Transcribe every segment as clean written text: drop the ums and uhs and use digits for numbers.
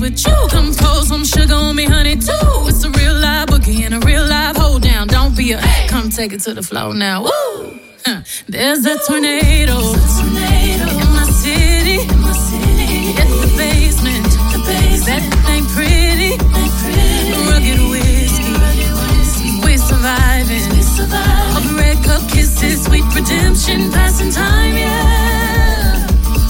with you. Come pour some sugar on me, honey, too. It's a real live boogie and a real live hold down. Don't be a come take it to the floor now. Woo! There's a tornado in my city. It's the basement. That ain't pretty. Rugged whiskey. We're surviving. Of red cup kisses, sweet redemption, passing time, yeah.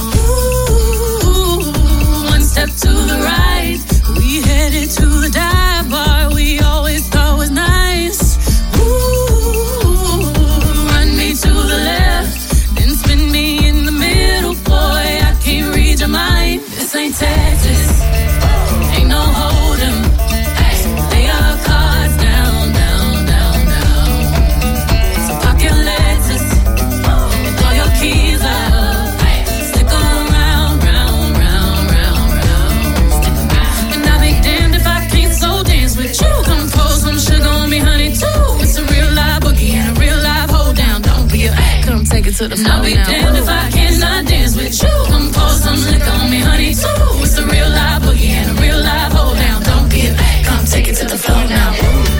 Ooh, one step to the right, we headed to the dive bar we always thought was nice. Ooh, run me to the left, then spin me in the middle, boy, I can't read your mind. This ain't Texas, ain't no hold'em. Lay our cards down, down, down, down. So pocket lettuce and throw your keys up. Stick 'em round, round, round, round, round. And I'll be damned if I can't so dance with you. Come pour some sugar on me, honey, too. It's a real live boogie and a real live hold down. Don't be a come take it to the floor. I'll be damned if I cannot dance with you. Come pour some liquor on me, honey, too. It's a real live boogie and a real live hold down. Don't be a come take it to the floor now.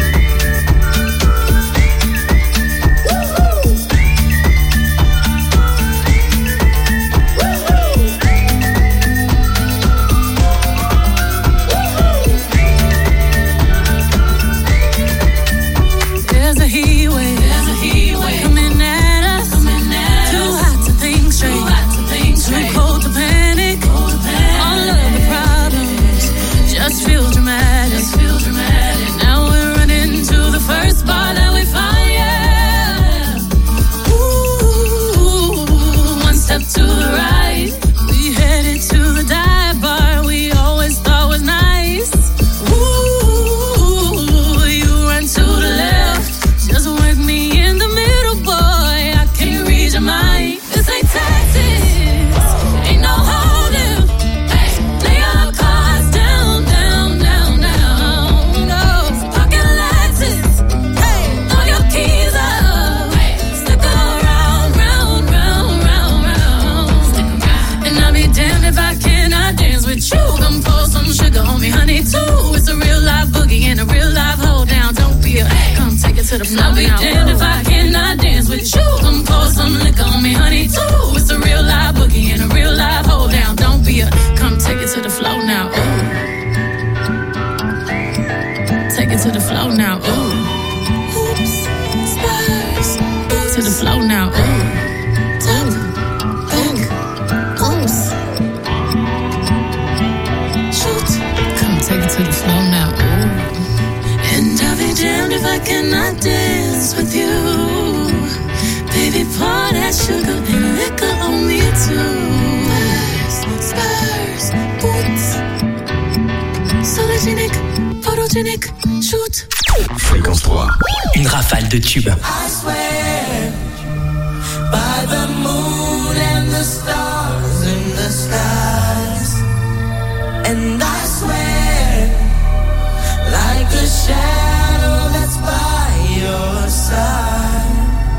There's a heat wave coming at us. Too hot to think straight, too cold to panic. All of the problems just feel dramatic. Now we're running to the first bar that we find, yeah. Ooh, one step to the right, we headed to the dive bar we always thought was nice. Ooh, you run to the left, just work me in the middle, boy, I can't read your mind. This ain't Texas, ain't no hold'em. Lay our cards down, down, down, down. No, pocket lettuce, throw your keys up. Stick 'em round, round, round, round, round. And I'll be damned if I cannot dance with you. Come pour some sugar on me, honey, too. It's a real live boogie and a real live hold down. Don't be a come take it to the floor. I'll be damned if I cannot dance with you. Come pour some liquor on me, honey, too. It's a real live boogie and a real live hold down. Don't be a come take it to the floor now. Ooh. Take it to the floor now. Ooh. Oops, Spurs. To the floor now. Ooh. Top, back, oops. Shoot. Come take it to the floor now. Ooh. And I'll be damned if I cannot dance with you. Baby, pour that sugar and liquor on me too. Spurs, boots. Sologenic, photogenic, shoot. Fréquence 3. Une rafale de tubes. I swear by the moon and the stars in the skies. And I swear like the shadow that's by your side.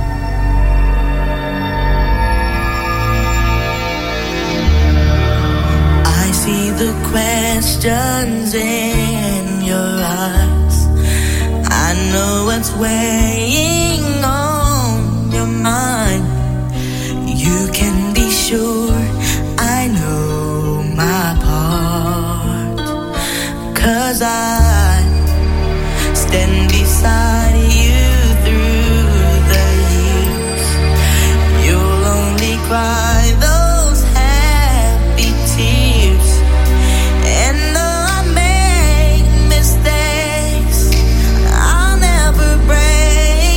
I see the questions in your eyes. I know what's weighing on your mind. You can be sure I know my part. 'Cause I stand beside you through the years. You'll only cry those happy tears. And though I make mistakes, I'll never break.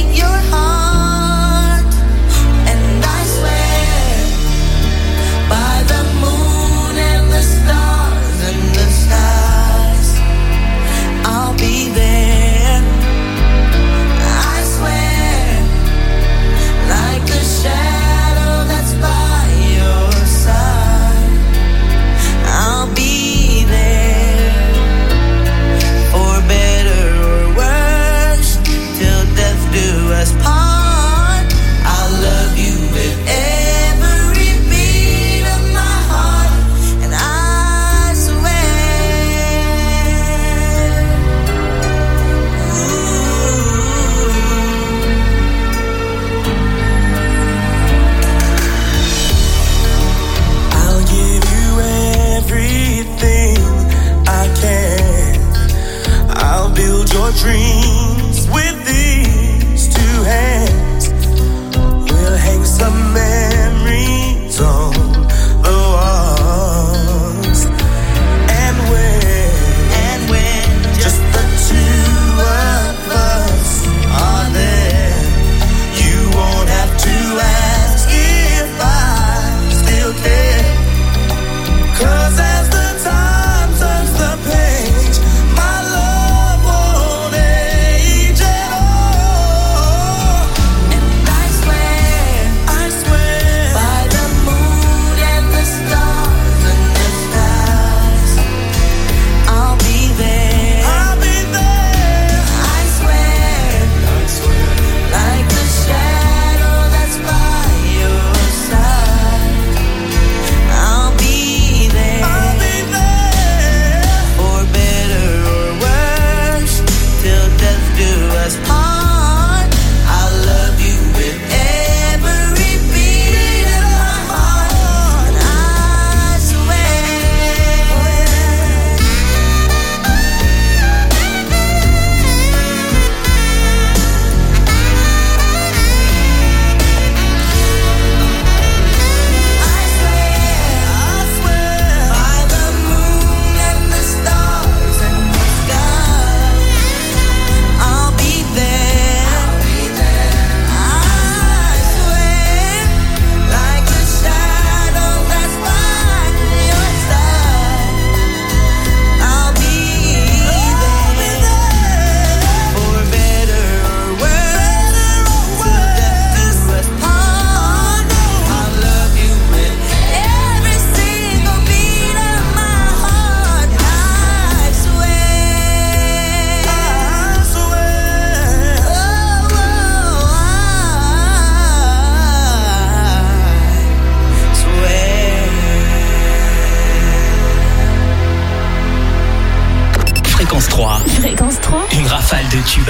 3. Fréquence 3. Une rafale de tubes.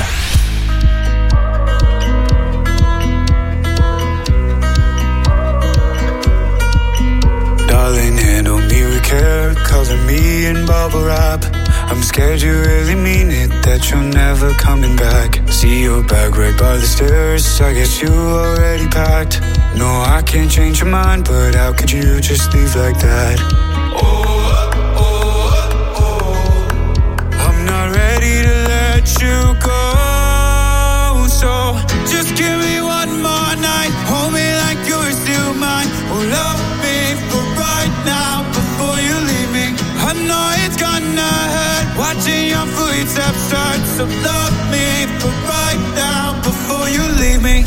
Darling, handle me with care, cover me in bubble wrap. I'm scared you really mean it, that you're never coming back. See your bag right by the stairs, I guess you already packed. No, I can't change your mind, but how could you just leave like that? I'm not ready to let you go, so just give me one more night. Hold me like you're still mine. Oh, love me for right now before you leave me. I know it's gonna hurt watching your footsteps start, so love me for right now before you leave me.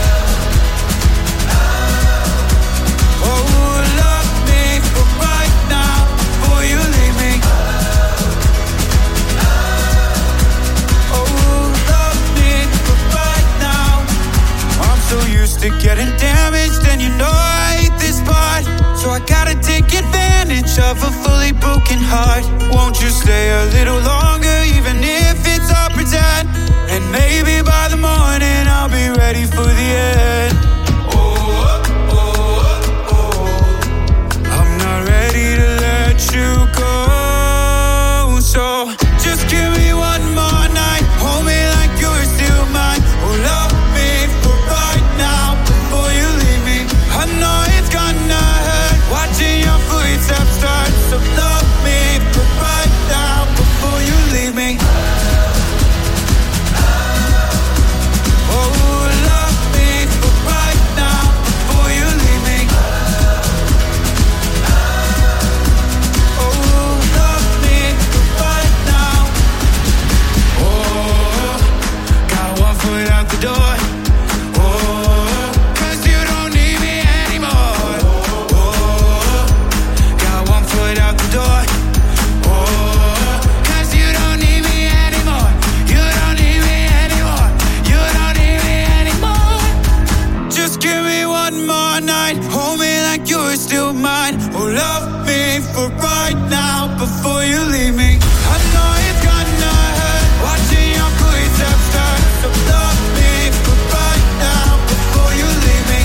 Oh, love me for right now before you leave me. Oh, love me for right now. I'm so used to getting damaged, and you know I hate this part, so I gotta take advantage of a fully broken heart. Won't you stay a little longer, even if it's all pretend? And maybe by the morning I'll be ready for the end. I'm not ready to let you go, so just give me one more night. Hold me like you're still mine. Oh, love me for right now before you leave me. I know it's gonna hurt watching your footsteps start, so love me for right now before you leave me. Oh, love me for right now before you leave me. Oh, love me for right now. Oh, got one foot out the door. Oh, 'cause you don't need me anymore. Oh, got one foot out the door. Oh, 'cause you don't need me anymore. You don't need me anymore. You don't need me anymore. Just give me one more night. Hold me like you're still mine. Oh, love me for right now before you leave me. I know it's gonna hurt watching your footsteps start, so love me for right now before you leave me.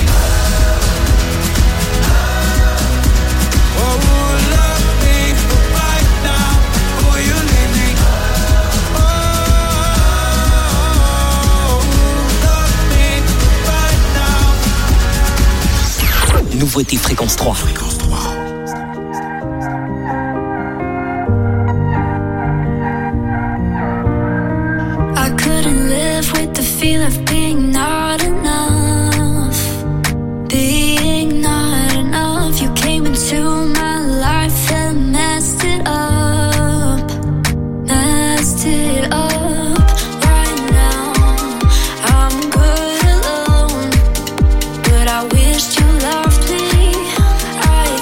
Oh, love me for right now before you leave me. Oh, love me for right now. Nouveauté Fréquence 3. I couldn't live with the feel of being not enough. Being not enough. You came into my life and messed it up. Messed it up. Right now, I'm good alone, but I wished you loved me. I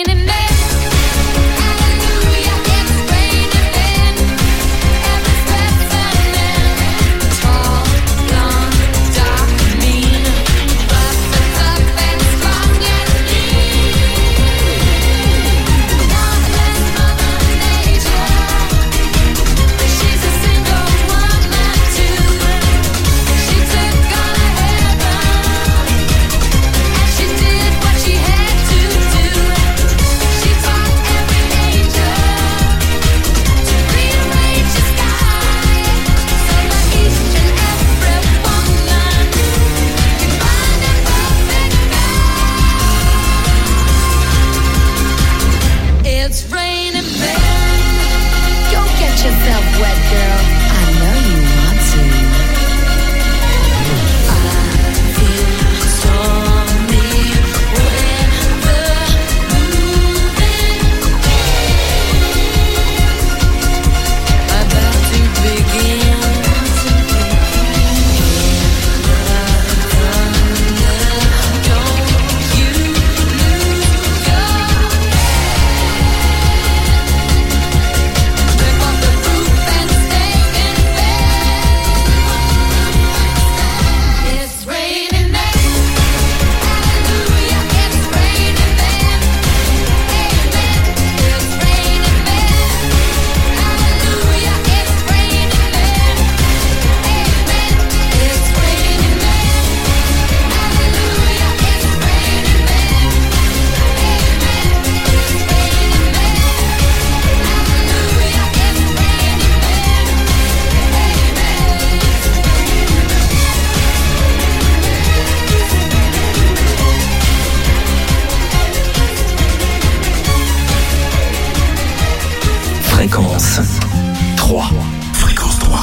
Fréquence 3. Fréquence 3.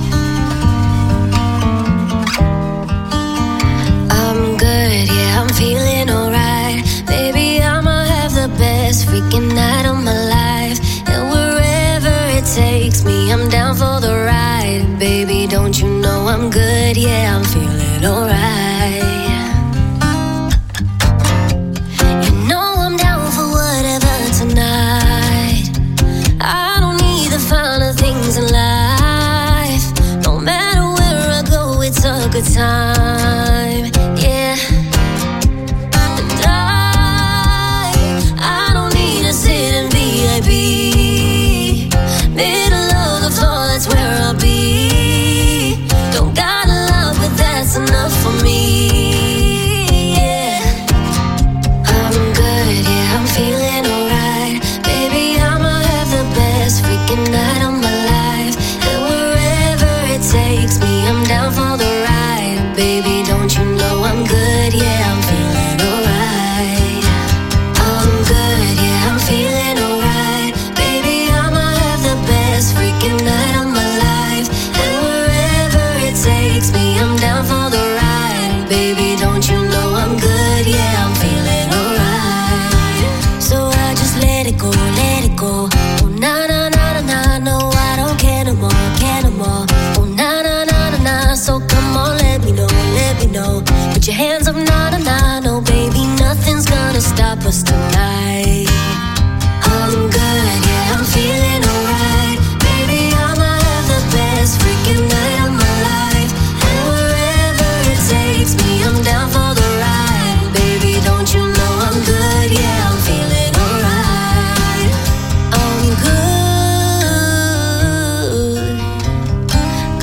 I'm good, yeah, I'm feeling alright. Baby, I'ma have the best freaking night of my life. And wherever it takes me, I'm down for the ride. Baby, don't you know I'm good, yeah, I'm feeling alright. You know I'm down for whatever tonight. I don't need the finer things in life. No matter where I go, it's a good time, yeah. And I don't need to sit in VIP. Middle of the floor, that's where I'll be. Don't got a lot, but that's enough for me, yeah. I'm good, yeah, I'm feeling alright. Baby, I'ma have the best freaking night of my life. And wherever it takes me, I'm down for the ride. Baby, don't you know I'm good, yeah, I'm feeling alright. I'm good, yeah, I'm feeling alright. Baby, I'ma have the best freaking night of my life. And wherever it takes me, I'm down for the ride. Baby, don't you know I'm good, yeah, I'm feeling alright. So I just let it go, let it go. Oh, na na na na na, no, I don't care no more, care no more. Oh, na na na na na, so come on, let me know, let me know. Put your hands up, na na na, no, baby, nothing's gonna stop us tonight. I'm good, yeah, I'm feeling alright. Baby, I'ma have the best freaking night of my life. And wherever it takes me, I'm down for the ride. Baby, don't you know I'm good, yeah, I'm feeling alright. I'm good,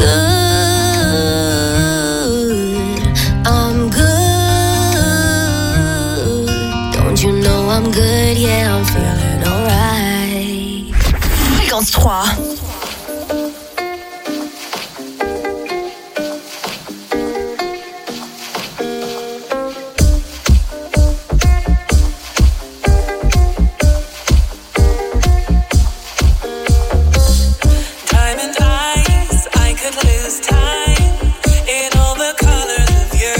good. I'm good. Don't you know I'm good, yeah, I'm feeling alright. Fréquence 3. Diamond eyes, I could lose time in all the colors of you.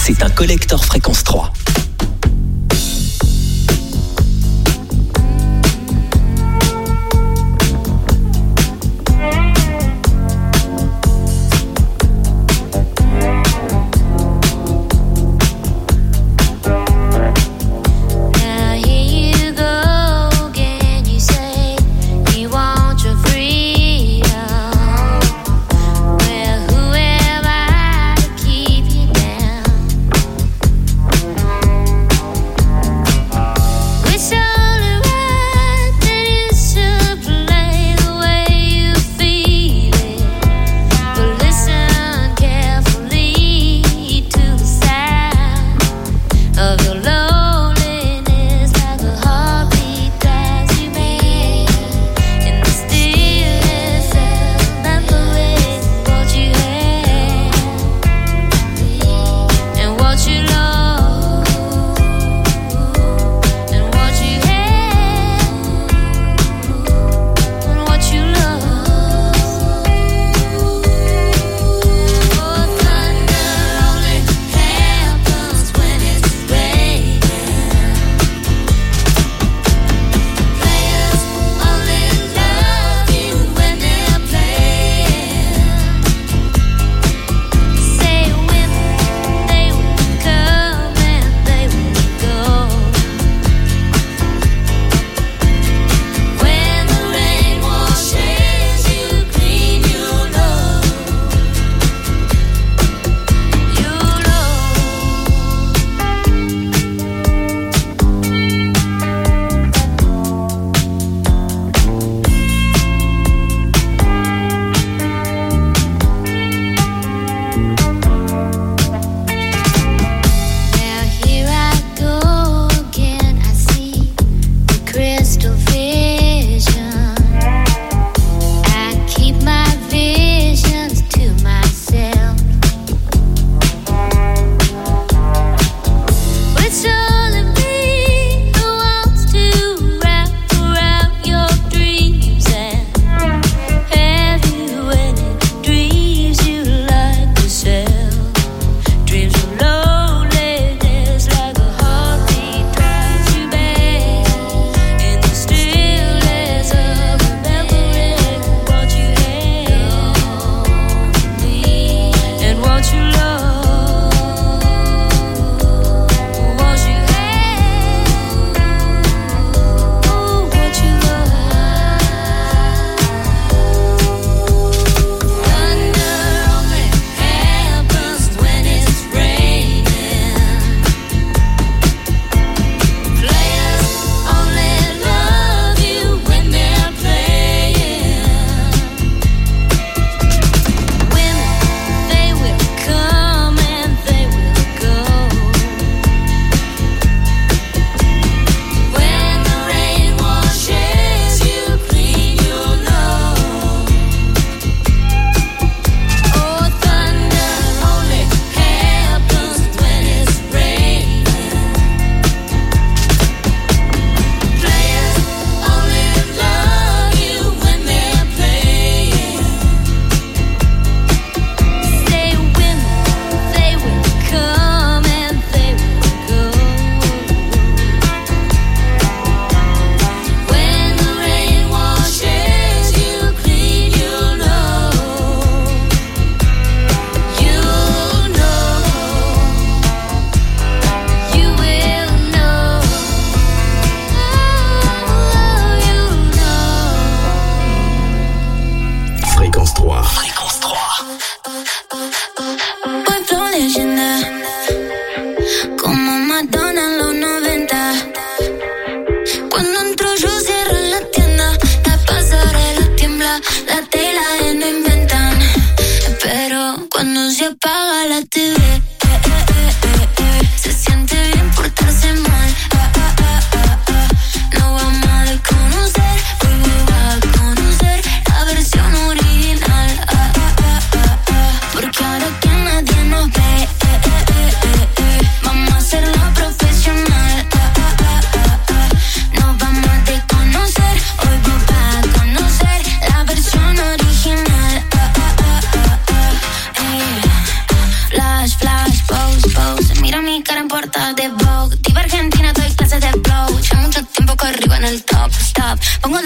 c'est un collector fréquence 3. Whoever to keep you down.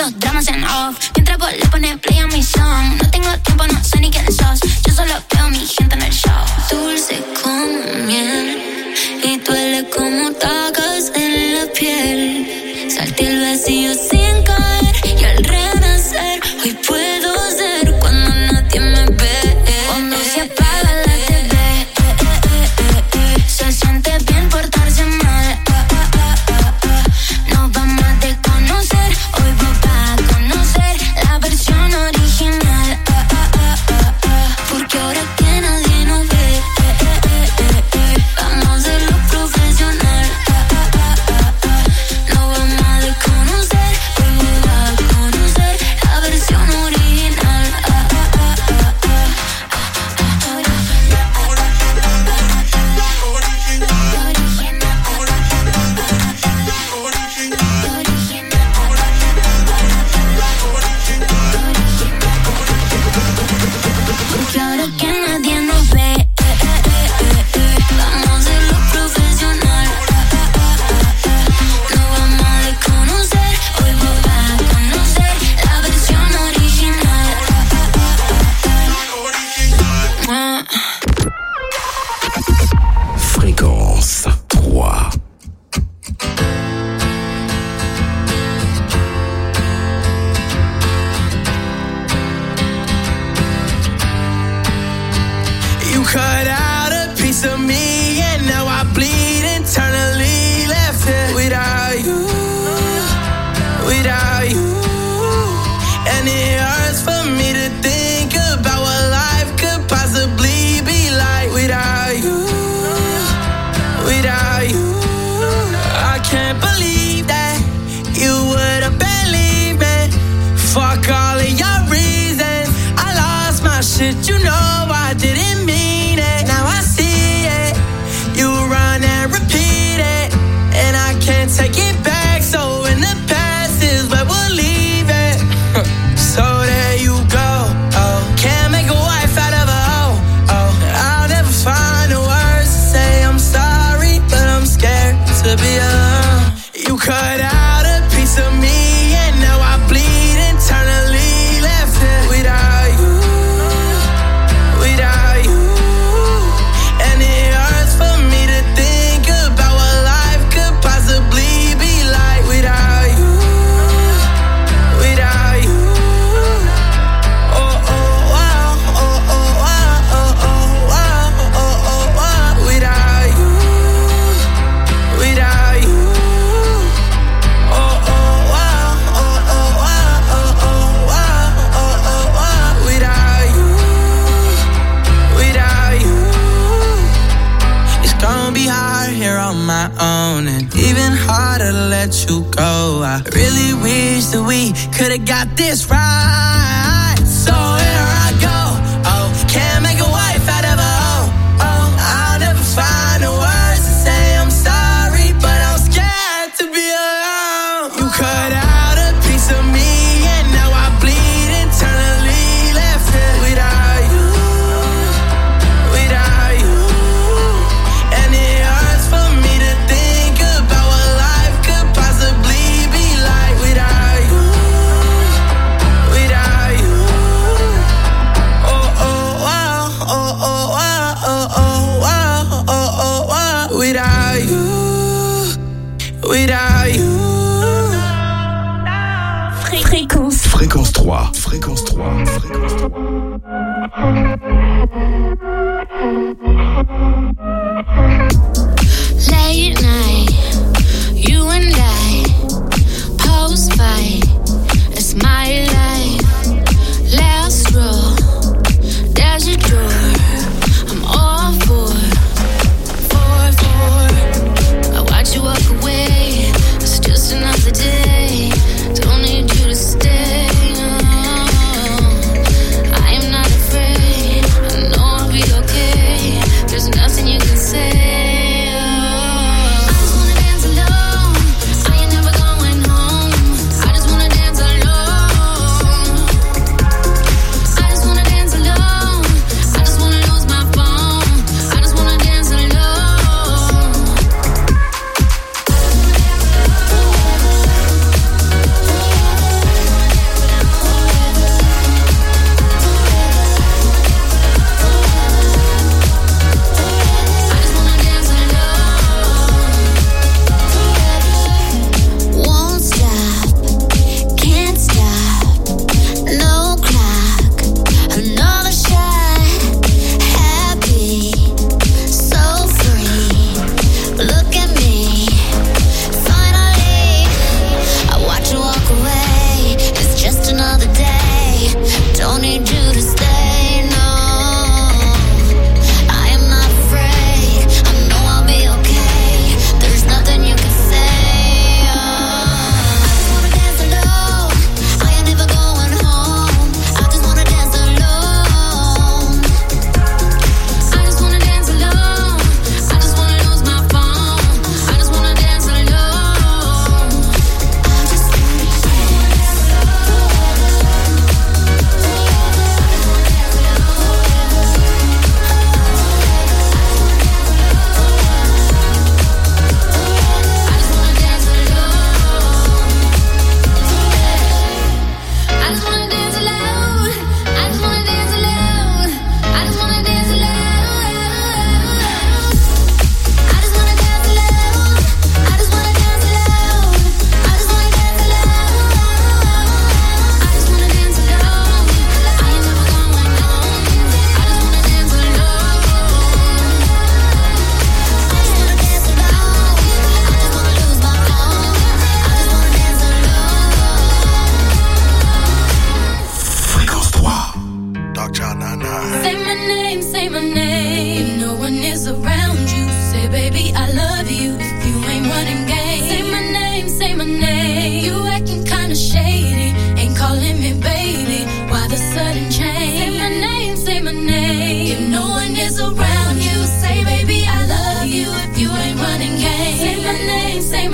los dramas en off. Mientras vos le pones play a mi song. No tengo tiempo, no sé ni quién sos. Yo solo veo a mi gente en el show. Dulce como miel y duele como tacas en la piel. Salté el vacío sin caer y al renacer hoy puedo ser cuando nadie me ve. Cuando se apaga la TV, se siente bien portarse mal. Nos vamos a desconocer, hoy vos vas a conocer la versión original. Porque ahora que nadie nos ve, vamos a hacerlo profesional. Nos vamos a desconocer, hoy vos vas a conocer la versión original. Porque ahora que nadie nos ve, vamos a hacerlo profesional. Nos vamos a desconocer, hoy vos vas a conocer la versión original. Fréquence 3. You cut out a piece of me and now I bleed internally. Left it without you, without you. And it hurts for me to think about what life could possibly be like without you, without you. I can't believe that you would have believed me. Fuck all of your reasons. I lost my shit, you know I didn't mean it. Now I see it. You run and repeat it, and I can't take it back. So in the past is where we'll leave it. So there you go. Oh, can't make a wife out of a hoe. Oh, I'll never find the words to say I'm sorry, but I'm scared to be alone. You cut out a piece of me, and now I bleed internally. Left it without you, without you. And it hurts for me to think about what life could possibly be like without you, without you. Oh, oh, wow, oh, oh, wow, oh, oh, wow, oh, oh, wow. Without you, without you. Oh, oh, wow, oh, oh, wow, oh, oh, wow, oh, oh, wow. Without you, without you. It's gonna be hard here on my own, and even harder to let you go. I really wish that we could've got this right. So here I go. Oh, can't make a wife out of a hoe. Oh, I'll never find the words to say I'm sorry, but I'm scared to be alone. You cut out a piece of me, and now I bleed internally. Left it without you, without you. And it hurts for me to think about what life could possibly be like without you, without you. Oh, oh, wow, oh, oh, wow, oh, oh, wow, oh, oh, wow. Without you, without you. Fréquence. Fréquence 3. Fréquence 3. Fréquence 3. Late night, you and I, post fight, it's my life. Last row, there's your door. I'm all for. I watch you walk away. It's just another day. Don't need you to stay. I am not afraid. I know I'll be okay. There's nothing you can say. I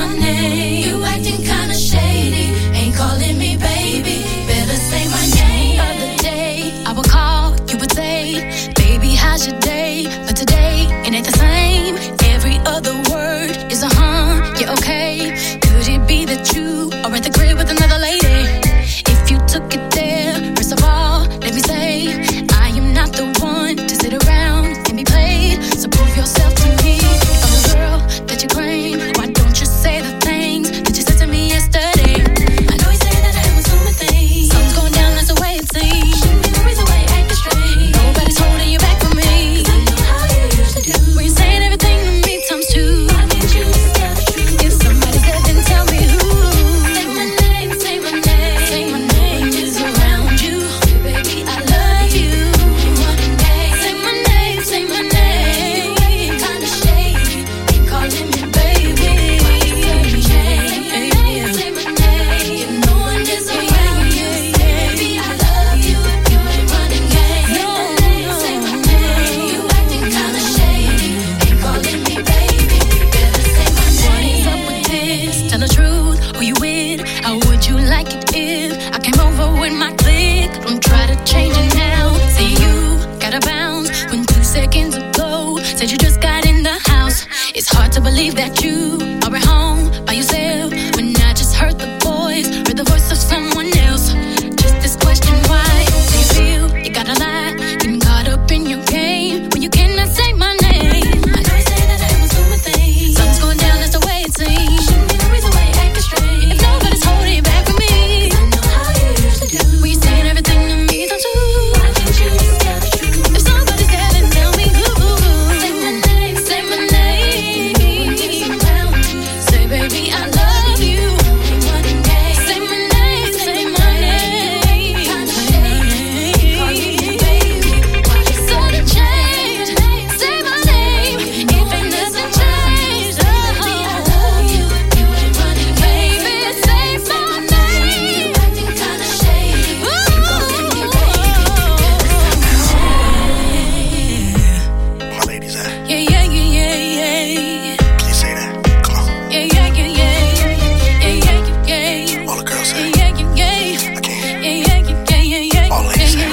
my name. You acting kinda shady, ain't calling me baby. Better say my name. The other day, I would call, you would say, baby, how's your day? But today, it ain't the same. Every other word is a yeah, okay. Could it be that you are at the crib with another lady? If you took it there, first of all, let me say, I am not the one to sit around and be played. So prove yourself to me. If I'm the girl that you claim, why don't you say the things that you said to me yesterday? I know you say that I was doing things. Something's going down, that's the way it seems. Shouldn't be the reason why you acting strange. Nobody's holding you back from me. 'Cause I know how you used to do. When you're saying everything to me times two. Why can't you just tell the truth? If somebody said, then tell me who. Say my name, say my name. Say my name is around you. Hey, baby, I love you. One day. Say my name, say my name. Kinda shady, ain't calling me baby. Say my name, say my name. If no one is around you, baby, I love you. You ain't running game. Say my name. You acting kinda shady, ain't calling me baby. Better say my name. What is up with this? Tell the truth, who you with? How would you like it if I came over with my clique? Don't try to change it now. See you gotta bounce when 2 seconds ago said you just got in the house. It's hard to believe that you are at home by yourself when I just heard the voice, heard the voice of someone else. Just this question, why do you feel you gotta lie? Getting caught up in your game when you cannot say my name. I know you say that I was doing things. Something's going down, that's the way it seems. Shouldn't be the reason why you acting strange. If nobody's holding you back from me, 'cause I know how you used to do. When you're saying everything to me, don't you? Why can't you just tell the truth? If somebody's there, then tell me who. Say my name, say my name. Say, baby, I love you. Say my name, say my name. Sudden change, say my name. If ain't nothing changed, oh, I love you. You ain't running, baby. Say my name. Acting kinda shady. My ladies, Yeah, yeah, yeah, yeah, yeah. can you say that? Come on. Yeah, yeah, yeah, yeah. Yeah, yeah, yeah, yeah. All the girls say Yeah, yeah, yeah. I can't. Yeah, yeah, yeah, yeah, yeah. All ladies say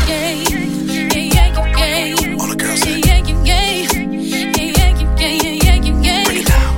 All the girls say bring it down.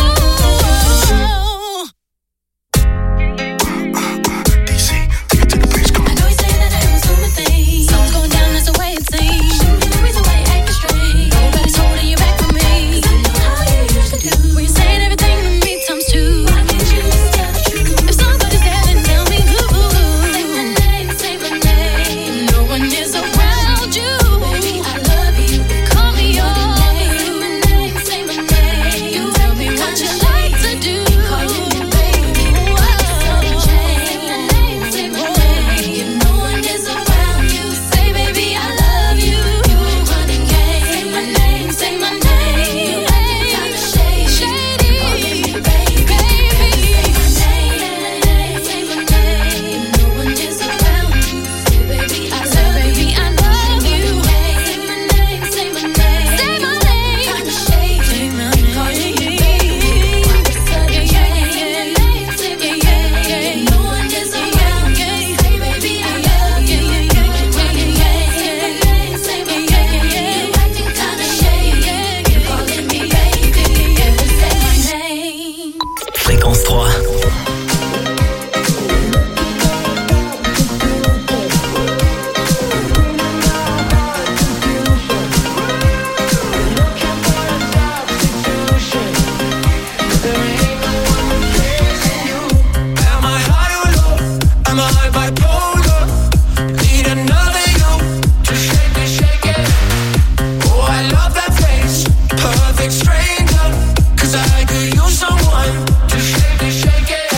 DC, take it to the bridge. Come on. Something's going down, that's the way it seems. Shouldn't be the reason why you acting strange. Nobody's holding you back from me. 'Cause I know how you used to do. When you're saying everything to me times two. Why can't you just tell the truth? If somebody's there, then tell me who. Say my name, say my name. No one is around you. Baby, I love you. Call me your name. Say my name. You tell me what you like to do. Calling me baby. Sudden change. Say my name. If no one is around you, say baby, I love you. You ain't running game. Say my name, say my name. You acting kinda shady. Calling me baby. Say my name, say my name. If no one is around you, say baby, I love you. Say my name, say my name. Say my name. Kinda shady. Calling me baby. Sudden change. Say my name. If no one is around you, say baby, I love you. You ain't running game. Say my name. You acting kinda shady. Calling me baby. Say my name. Fréquence 3. Am I high or low? Am I bipolar? Need another you to shake it. Oh, I love that face, perfect stranger. 'Cause I could use someone to shake it.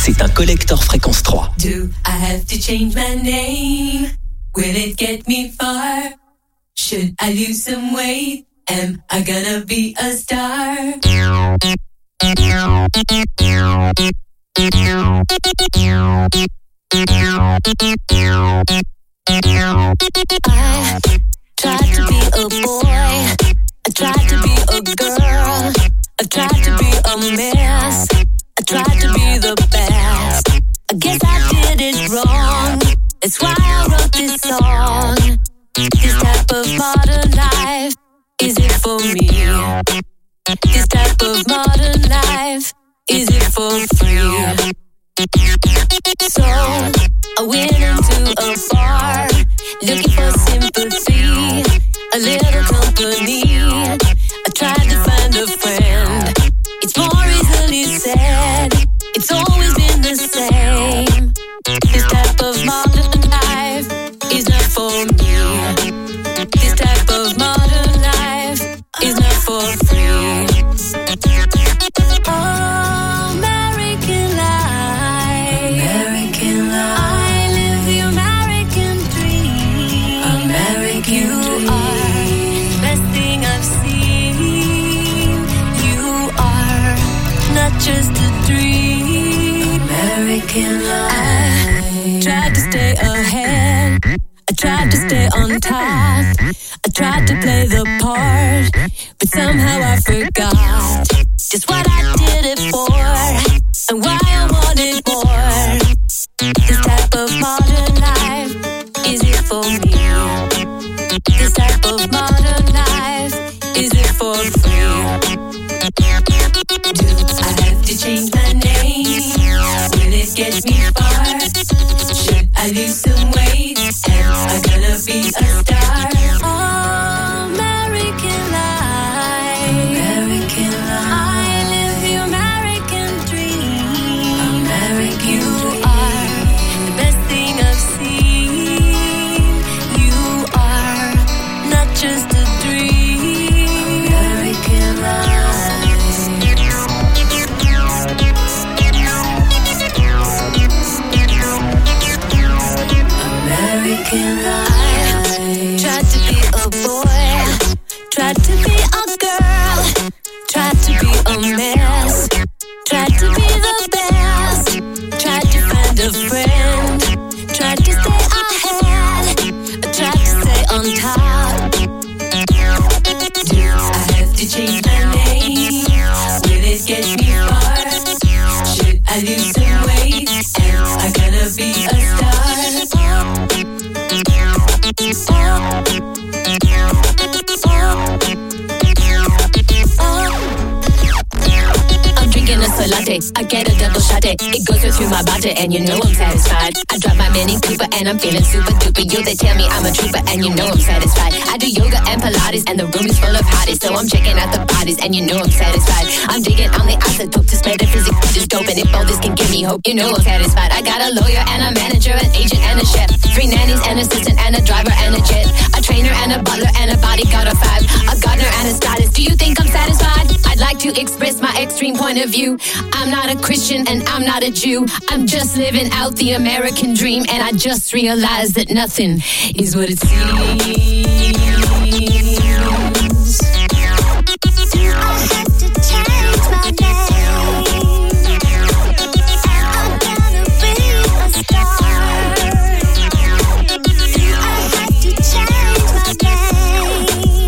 c'est un collector fréquence 3. Do I have to change my name? Will it get me far? Should I lose some weight? Am I gonna be a star? I tried to be a boy, I tried to be a girl, I tried to be a mess, I tried to be the best. I guess I did it wrong, that's why I wrote this song. This type of modern life, is it for me? This type of modern life, is it for free? So I went into a bar, looking for sympathy, a little company. I tried to find a friend. It's more easily said, it's always been the same. This type of modern life is not for me. This type of modern life is not for free. Oh, American life, American life. I live the American dream. American dream. You are the best thing I've seen. You are not just a dream. American life. I tried to stay ahead, I tried to stay on top, I tried to play the part, but somehow I forgot just what I did it for, and why I wanted more. This type of modern life, is it for me? This type of modern life, is it for free? Do I have to change my name? Will it get me far? Should I lose some weight? Am I gonna be a star? Oh, American life, American life. I live the American dream. American you are the best thing I've seen. You are not just a dream. American life. American life. Tried to be a boy, tried to be a girl, tried to be a mess, tried to be the best, tried to find a friend, tried to stay ahead, tried to stay on top. Do I have to change my name? Will it get me far? Should I lose some weight? Am I gonna be a star? I'm drinking a latte, I get a double shot it goes right through my body and you know I'm satisfied. I drive my Mini Cooper and I'm feeling super duper. Yo, they tell me I'm a trooper and you know I'm satisfied. I do yoga and Pilates and the room is full of hotties, so I'm checking out the bodies and you know I'm satisfied. I'm digging on the isotope to spread the physics, is dope, and if all this can give me hope, you know I'm satisfied. I got a lawyer and a manager, an agent and a chef, 3 nannies, an assistant and a driver and a jet, a trainer and a butler and a bodyguard of 5, a gardener and a stylist. Do you think I'm satisfied? I'd like to express my extreme point of view. I'm not a Christian and I'm not a Jew. I'm just living out the American dream, and I just realized that nothing is what it seems. I had to change my name. I'm gonna be a star. I had to change my name.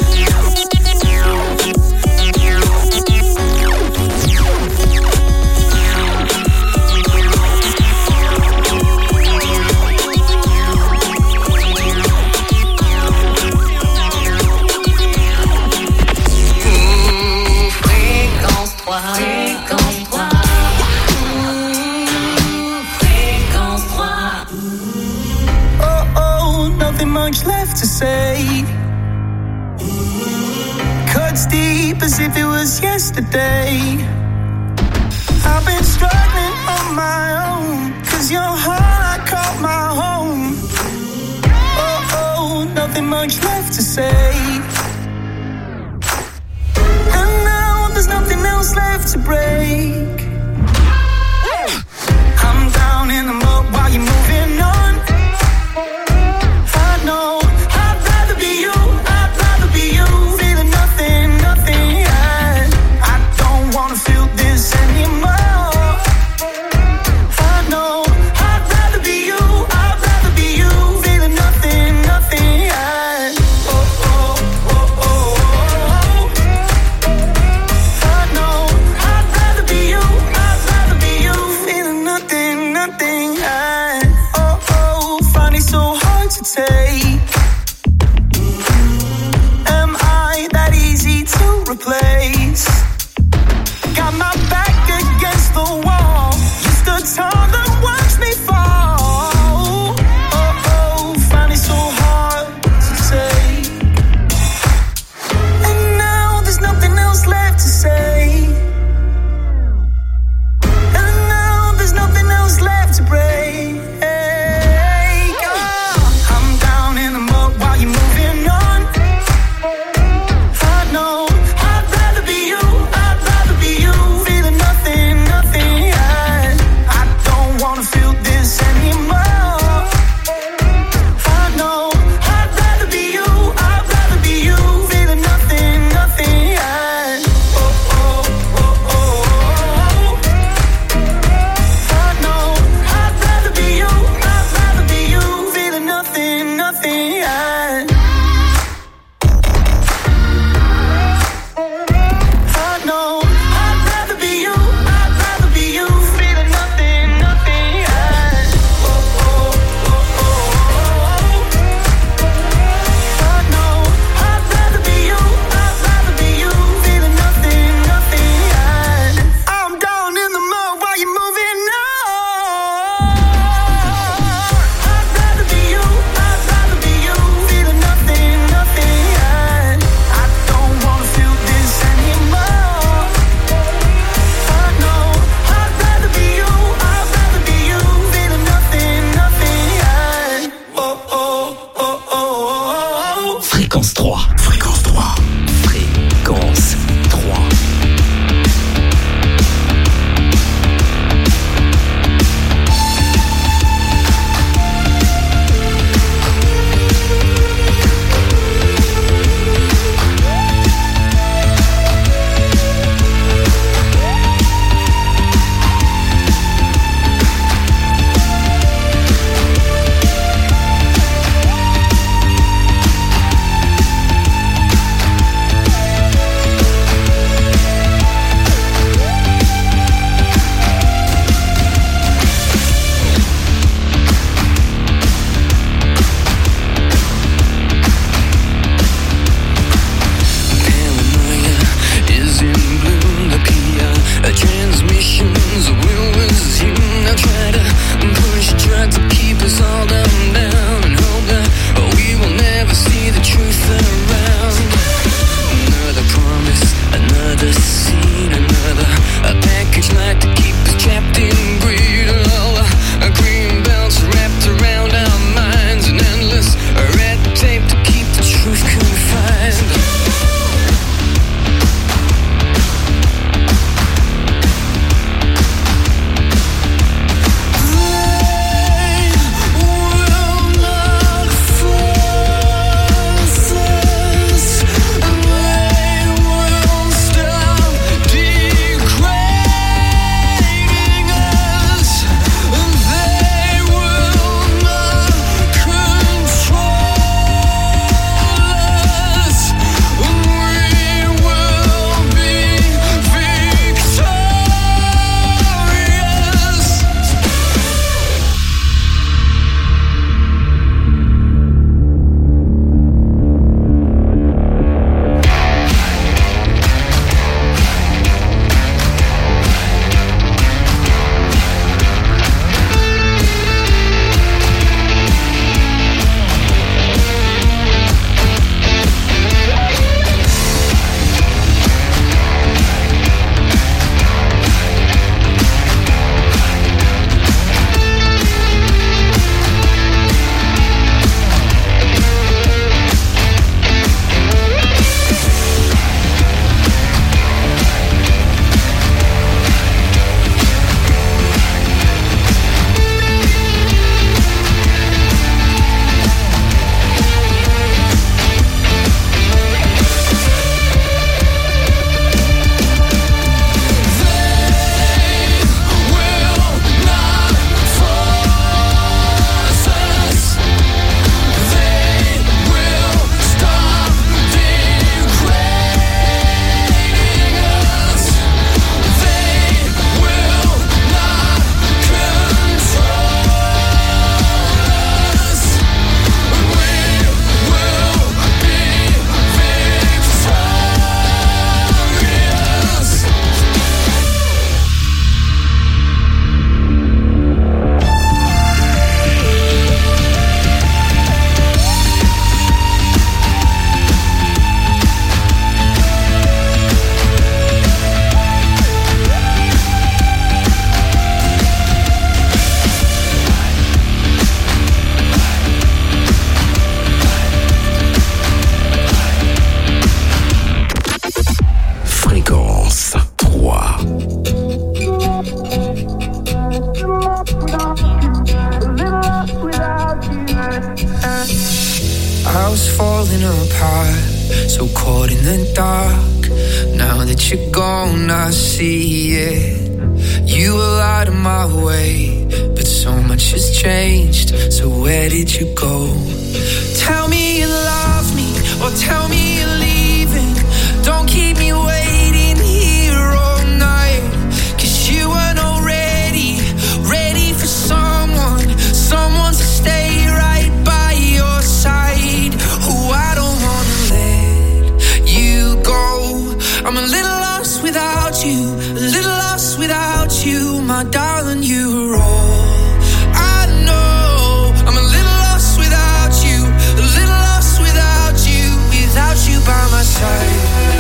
Much left to say. Cuts deep as if it was yesterday. I've been struggling on my own, 'cause your heart I call my home. Oh, nothing much left to say. And now there's nothing else left to break. hard to take? Am I that easy to replace? Got my back against the wall. You stood tall and watched me fall. Oh, find it so hard to take. And now there's nothing else left to say. And now there's nothing else left to break. I'm down in the mud while you're moving on. I know I'd rather be you. I'd rather be you. Feeling nothing, nothing. I don't wanna feel this anymore. I know I'd rather be you. I'd rather be you. Feeling nothing, nothing. Oh, oh, oh, oh. I know I'd rather be you. I'd rather be you. Feeling nothing, nothing. I know I'd rather be you. I'd rather be you. Feeling nothing, nothing. Oh, oh, oh, oh. I know I'd rather be you. I'd rather be you. Feeling nothing, nothing. I'm down in the mud while you're moving on. I'd rather be you. I'd rather be you. Feeling nothing, nothing. I don't wanna feel this anymore. I know I'd rather be you. I'd rather be you. Feeling nothing, nothing. Oh, oh, oh, oh, oh. Fréquence 3. Fréquence 3. Fréquence 3. I was falling apart, so caught in the dark. Now that you're gone, I see it. You were out of my way, but so much has changed. So where did you go? Tell me you love me, or tell me you're leaving. Don't keep me waiting here all night, 'cause you weren't already ready for someone to stay right by your side. Oh, I don't wanna let you go. I'm a little lost without you, a little lost without you, my darling, you were all I know. I'm a little lost without you, a little lost without you by my side.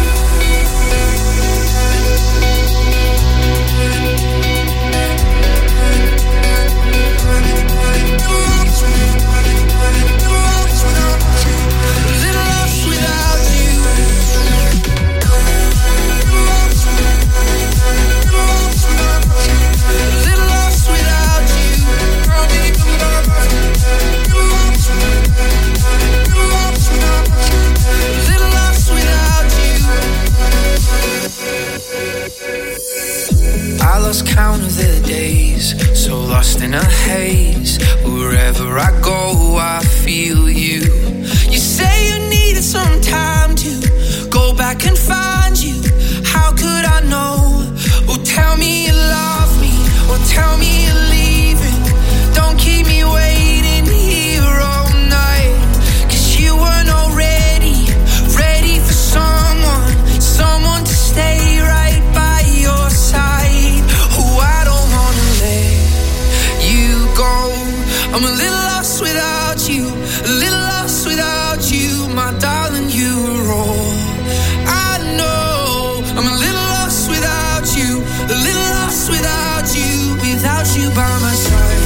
I lost count of the days, so lost in a haze. Wherever I go, I feel you. You say you needed some time to go back and find you. How could I know? Oh, tell me you love me, or tell me you're leaving. Don't keep me waiting here all night, 'cause you weren't already ready for someone to stay right by your side. Oh, I don't wanna let you go. I'm a little lost without you, a little lost without you, my darling, you were all I know. I'm a little lost without you, a little lost without you by my side.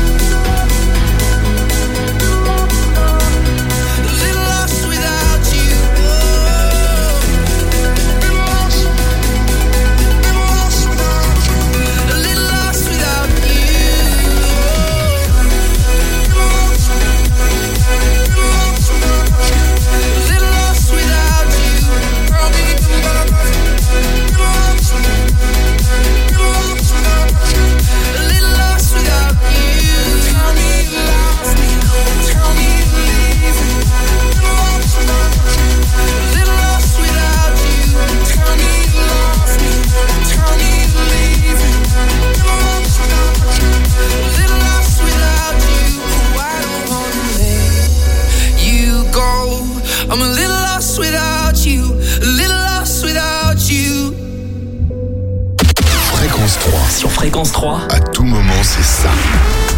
I'm a little lost without you, a little lost without you. Fréquence 3. Sur Fréquence 3, À tout moment, c'est ça.